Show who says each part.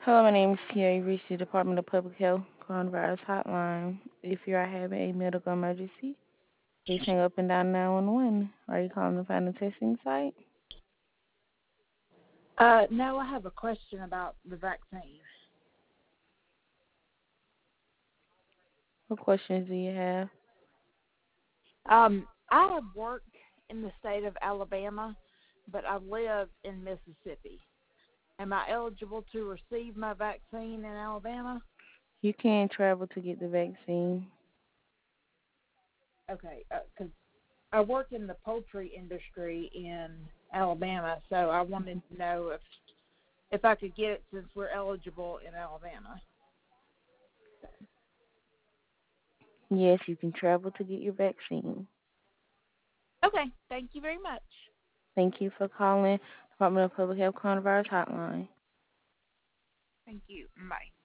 Speaker 1: Hello, my name is Tia. You reached the Department of Public Health Coronavirus Hotline. If you are having a medical emergency, please hang up and dial 911. Are you calling to find a testing site?
Speaker 2: No, I have a question about the vaccine.
Speaker 1: What questions do you have?
Speaker 2: I have worked in the state of Alabama, but I live in Mississippi. Am I eligible to receive my vaccine in Alabama?
Speaker 1: You can travel to get the vaccine.
Speaker 2: Okay, because I work in the poultry industry in Alabama, so I wanted to know if I could get it since we're eligible in Alabama.
Speaker 1: Yes, you can travel to get your vaccine.
Speaker 2: Okay, thank you very much.
Speaker 1: Thank you for calling Department of Public Health Coronavirus Hotline.
Speaker 2: Thank you. Bye.